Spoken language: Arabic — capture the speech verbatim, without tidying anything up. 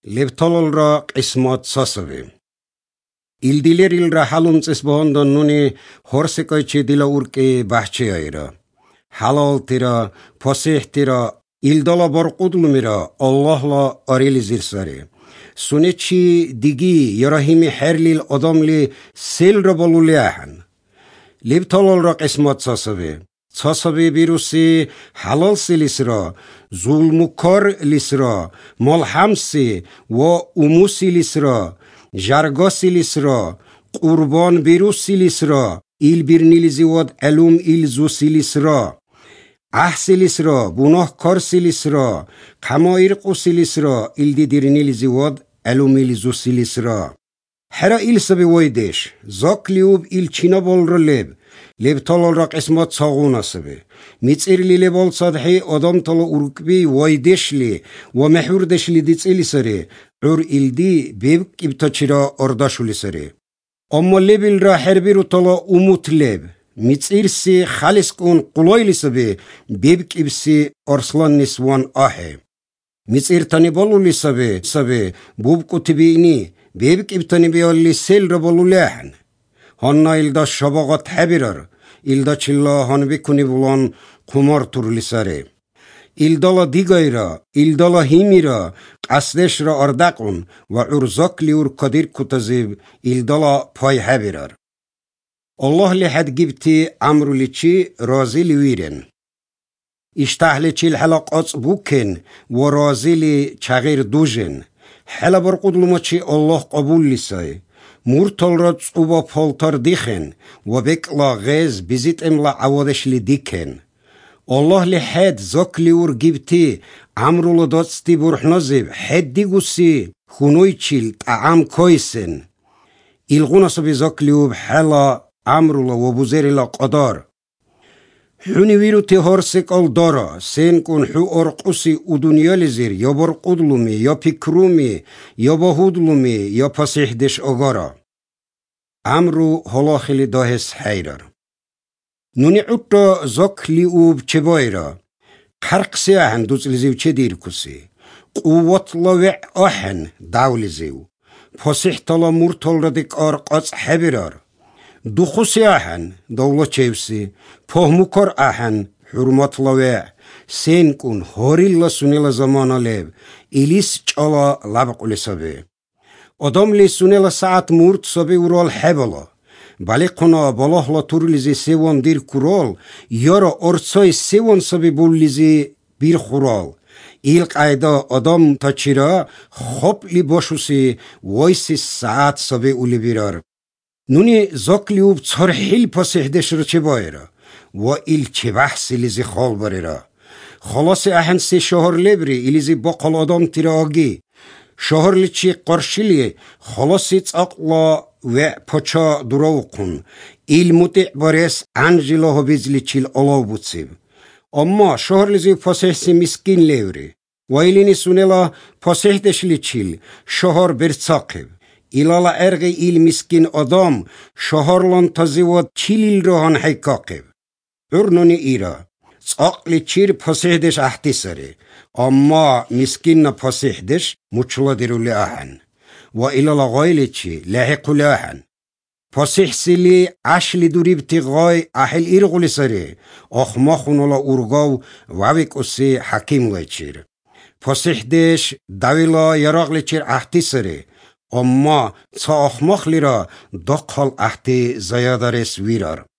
Левтолол ра қисмат сасаве. Илдилер илра халумцес бондон нуни хорсекойче дила урке бахче айра. Халал тира, посех тира, илдала борқудлумира, Аллахла арилизирсаре. Сунечи диги ярахими херлил адамли сел ра болулеахан. Левтолол ра қисмат сасаве. Сасаве бируси халал силисра, zulmukor lisra, malhamsi wa umusi lisra, jargosi lisra, qurban birusi lisra, il birnilizi wad alum il zusi lisra, ahsi lisra, bunah karsi lisra, kamair qusi lisra, il didirnilizi wad alum il zusi lisra. Hera il sabi waydesh, zak liub il china bol releb, لبطال را قسمت ساغون سبه میتیر لیله بال صدحی آدم طلا اورکبی وایدشلی و محوردشلی دیتیلی سری عور ایلدی بیب کبتچرا ارداشولی سری اما لبیل را حربی رو طلا اموت لب میتیر سی خالص کن قلایلی سبه بیب کبسی ارسلان نسوان آه میتیر تانی بالولی سبه سبه بوب کتبینی بیب کبتانی بیالی سیل را بالولیهن Hanna ilda şabagat habirar, ilda çilla hanbi kuni bulan kumar turlisare. İldala digayra, ildala himira, qasdeşra ardaqun ve urzakli ur kadir kutazib, ildala pay habirar. Allah li had gibti amru liçi razi li viren. İştahli çil halaqat buken ve razi li çagir dujen. Hala barqudlumaçi Allah qabul lisay. Murtal را صوبا پالتر دیخن و بکلا غز بیزیت املا عوادش لی دیکن. الله لی حد زکلی ور گیبتی عمرو لدستی برح نزیب حد دیگوسی خونوی چیل تعام کویسن. ایلغونا سبی زکلی ور حالا عمرو لو بوزیر لا قدار. حونی ویرو تهار سکال دارا سین کن حو ارقصی و دنیا لزیر یا برقودلومی یا پیکرومی یا باهودلومی یا پسیح دش اگارا امرو حالا خیلی داهس حیرار نونی عطا زکلی اوب چه بایرا قرق سیاهن دوز لزیو چه دیر کسی قوات لوع آهن داو لزیو پسیح تلا مرتال ردک آرقاز حبیرار دخو سیاهن دولت چیوسی پهموکار آهن حرمت لوه سین کن هوریلا سونیلا زمانا لیب ایلیس چالا لبقلی سبه آدم لی سونیلا ساعت مورد سبه ورال حبالا بلی قنا بالاح لا تورلیزی سیوان دیر کرال یارا ارسای سیوان سبه بولیزی بیر خورال ایل قایدا آدم تا چرا خوب لی باشوسی وایسی ساعت سبه اولی بیرار نونی زکلیوب صرحیل پسیحدش رو چه بایرا و ایل چه بحثی لیزی خال بریرا خلاص احن سی شهر لبری ایلیزی باقل آدم تیرا آگی شهر لیچی قرشیلی خلاصی تاقلا و پچا دراو کن ایل متع باریس انجیلا ها بیزلی چیل علاو بودسیب اما شهر لیزی پسیحسی مسکین لیوری و ایلینی سونیلا پسیحدش لیچیل شهر برساقب İlala erge il miskin adam şaharlan tazivat çilil rohan haykaqib. Urnuni ira. Çaqli çir pasihdeş ahtisari. Amma miskinna pasihdeş muçladiruli ahan. Ve ilala gayliçi lahiquli ahan. Pasihsili aşli duribti gay ahil irguli sari. Akhmakhunula urgav vavik usi hakimlay çir. Pasihdeş davila yaraqli çir ahtisari. اما تا اخماخ لیرا دقال احتی زیادارس ویرار